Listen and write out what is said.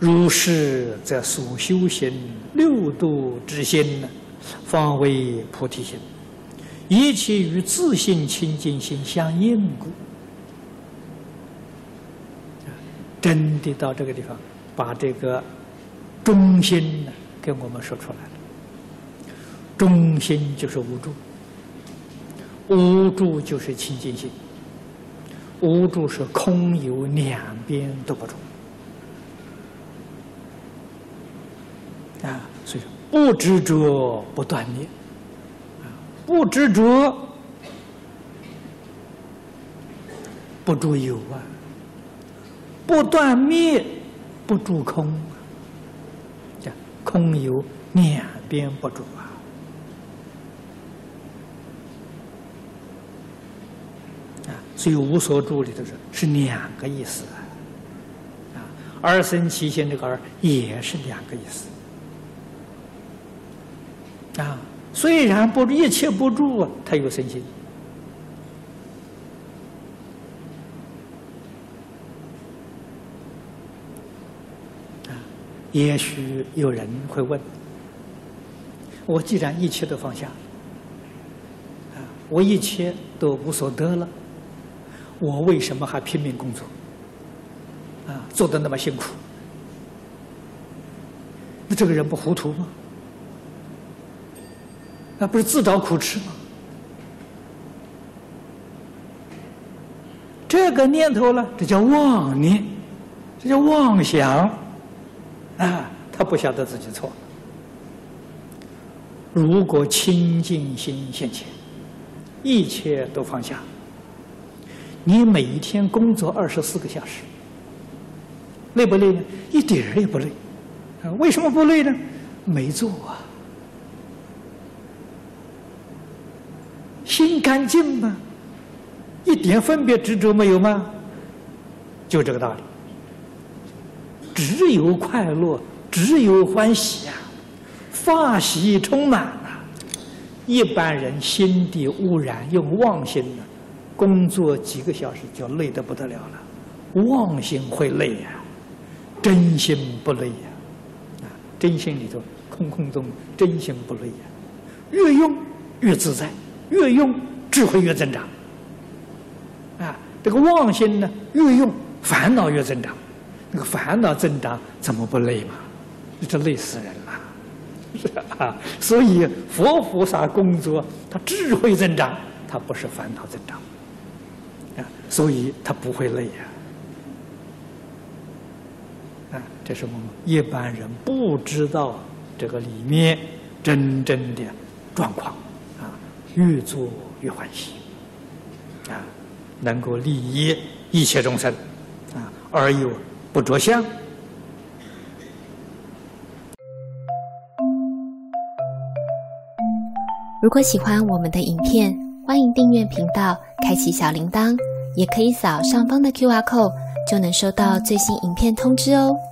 如是，则所修行六度之心，方为菩提心，一切与自性清净心相应故。真的到这个地方，把这个中心呢给我们说出来了。中心就是无住，无住就是清净心，无住是空有两边都不住啊，所以说不执着不断灭啊，不执着不住有啊，不断灭不住空啊，这空有两边不住啊。所以无所住里头是两个意思啊，二生其心这个二也是两个意思啊。虽然不一切不住啊，它有生心啊。也许有人会问：我既然一切都放下啊，我一切都无所得了，我为什么还拼命工作？啊，做得那么辛苦，那这个人不糊涂吗？那不是自找苦吃吗？这个念头呢，这叫妄念，这叫妄想，啊，他不晓得自己错。如果清净心现前，一切都放下。你每一天工作24个小时，累不累呢？一点儿也不累。为什么不累呢？没做啊。心干净吗？一点分别执着没有吗？就这个道理。只有快乐，只有欢喜啊，法喜充满啊。一般人心地污染，用妄心呢。工作几个小时就累得不得了了，妄心会累呀，真心不累呀，啊，真心里头空空中真心不累呀，越用越自在，越用智慧越增长，啊，这个妄心呢越用烦恼越增长，那个烦恼增长怎么不累嘛？这累死人了，是啊，所以佛菩萨工作，他智慧增长，他不是烦恼增长。所以他不会累呀，啊，这是我们一般人不知道这个里面真正的状况啊，越做越欢喜，啊，能够利益一切众生，啊，而又不着相。 如果喜欢我们的影片，欢迎订阅频道，开启小铃铛。也可以扫上方的 QR code， 就能收到最新影片通知哦。